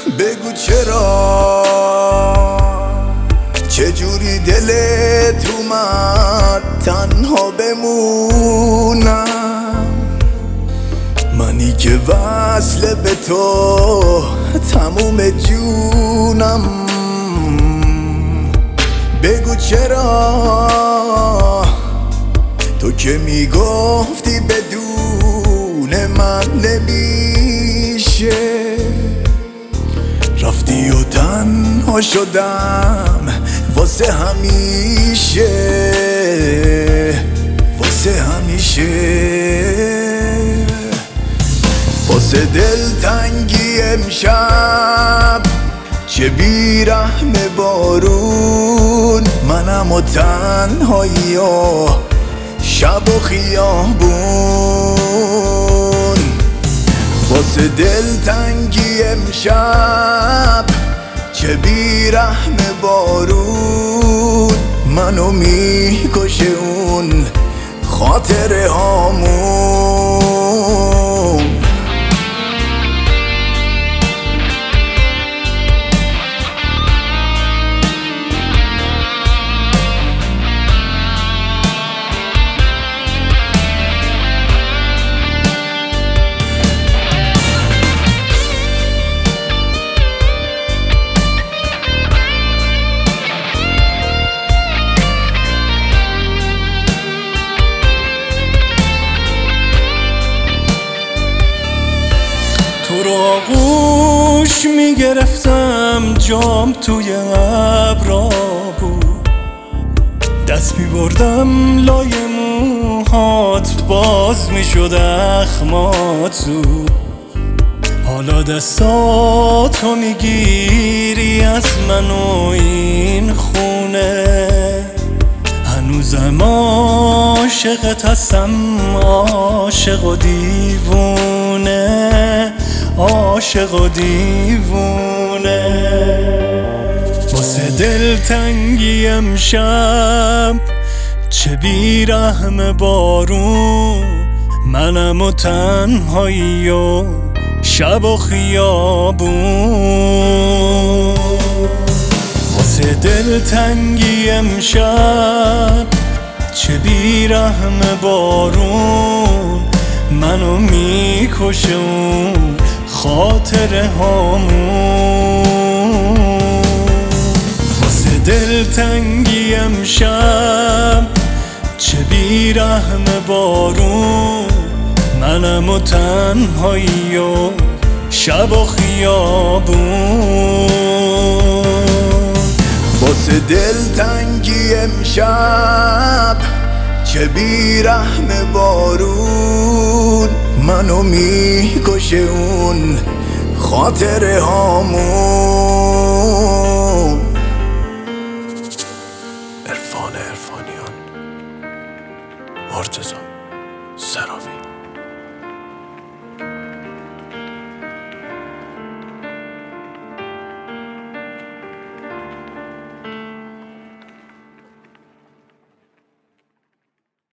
بگو چرا چجوری دلت اومد تنها بمونم، منی که وصل به تو تموم جونم. بگو چرا تو که میگفتی بدون من نمیشه، رفتی و تنها شدم واسه همیشه، واسه همیشه. واسه دلتنگی امشب چه بیرحم بارون، منم و تنهایی و شب و خیابون. واسه دلتنگی امشب چه بیرحم بارون، منو میکشه اون خاطره هامون. تو رو آغوش میگرفتم جام توی ابرا بود، دست میبردم لای موهات باز میشد اخمات زود. حالا دستاتو میگیری از من و این خونه، هنوزم عاشقت هستم، عاشق و دیوونه، عاشق و دیوونه. واسه دلتنگی امشب چه بیرحم بارون، منم و تنهایی و شب و خیابون. واسه دلتنگی امشب چه بیرحم بارون، منو میکشه اون خاطره هامون. واسه دلتنگی امشب چه بیرحم بارون، منم و تنهایی و شب و خیابون. واسه دلتنگی امشب چه بیرحم بارون، منو میکشه اون خاطره هامون. عرفان عرفانیان، مرتضی سراوی.